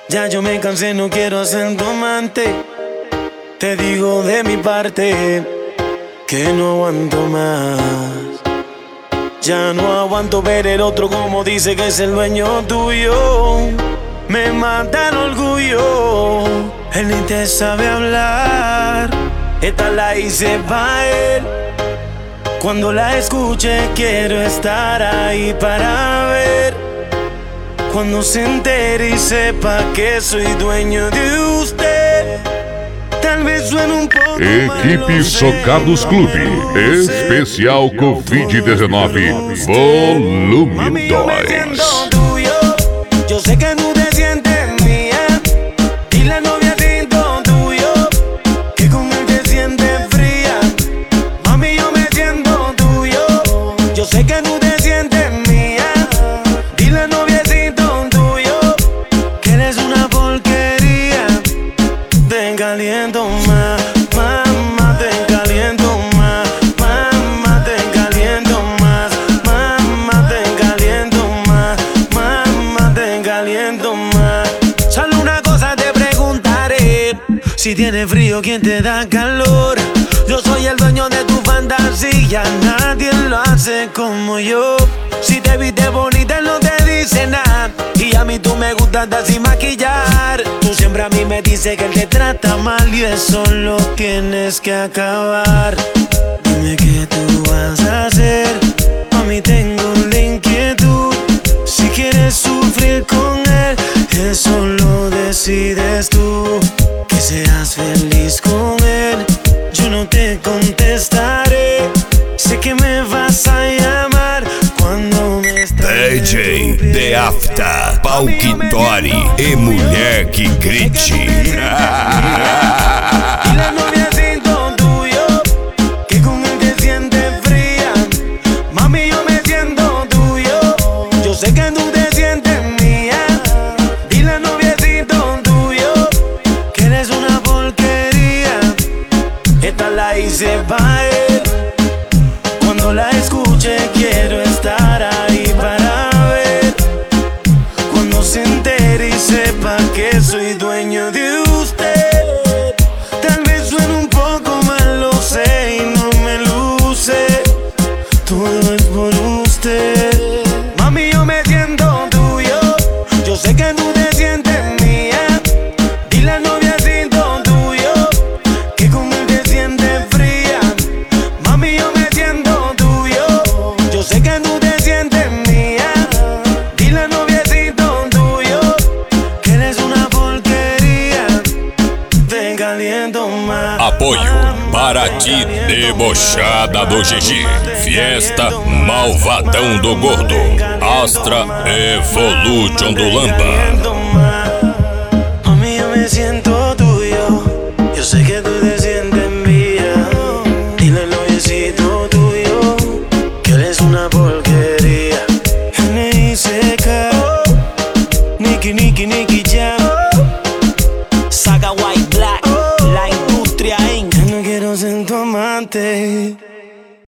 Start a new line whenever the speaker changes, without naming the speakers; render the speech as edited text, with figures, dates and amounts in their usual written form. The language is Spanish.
Ya yo me cansé, no quiero ser tu amante. Te digo de mi parte que no aguanto más. Ya no aguanto ver el otro como dice que es el dueño tuyo. Me mata el orgullo. Él ni te sabe hablar. Esta la hice pa' él. Cuando la escuche quiero estar ahí para ver. Cuando se entere y sepa que soy dueño de usted. Tal vez suene un poco
Equipe Socados Clube, especial Covid-19, volume 2.
Yo sé que no te sientes mía. Y la novia siento tuyo, que con él te sientes fría. Mami, yo me siento tuyo. Yo sé que no te sientes mía. Y la novia siento tuyo, que eres una porquería. Te caliento más, mamá, te caliento más. Mamá, te caliento más. Mamá, te caliento más. Mamá, te caliento más. Solo una cosa te preguntaré: si tienes frío, ¿quién te da calor? Yo soy el dueño de tu fantasía, nadie lo hace como yo. Si te viste bonita, no te dice nada. Y a mí tú me gustas andar sin maquillar. Tú siempre a mí me dices que él te trata mal y eso lo tienes que acabar. Dime qué tú vas a hacer. A mí tengo la inquietud. Si quieres sufrir con él, eso lo decides tú. Que seas feliz con él, yo no te contestaré. Sé que me vas a llamar cuando me estés.
DJ The Afta, Palquitori e mulher que grite.
Y la novia siento tuyo, que con él te sientes fría. Mami, yo me siento tuyo. Yo sé que tú te sientes mía. Y la novia siento tuyo, que eres una porquería. Esta la hice pa' él. Cuando la escuche quiero estar ahí para ver. Cuando se entere y sepa que soy dueño de usted. Tal vez suene un poco mal, lo sé, y no me luce. Todo es por usted. Mami, yo me siento tuyo. Yo sé que tú te sientes mía. Y la novia siento tuyo, que con él te sientes fría. Mami, yo me siento tuyo. Yo sé que tú te sientes mía. Y la novia siento tuyo, que eres una porquería. Te caliento más.
Apoio Paraty Debochada do GG, Fiesta Malvadão do Gordo, Astra Evolution do Lamba.
Mami, yo me siento tuyo. Yo sé que tú te sientes mía. Dile al noviecito tuyo que eres una porquería. N.I.C.K. Nicky, Nicky, Nicky Jam. Saga White Black, la industria Inc. No quiero ser tu amante.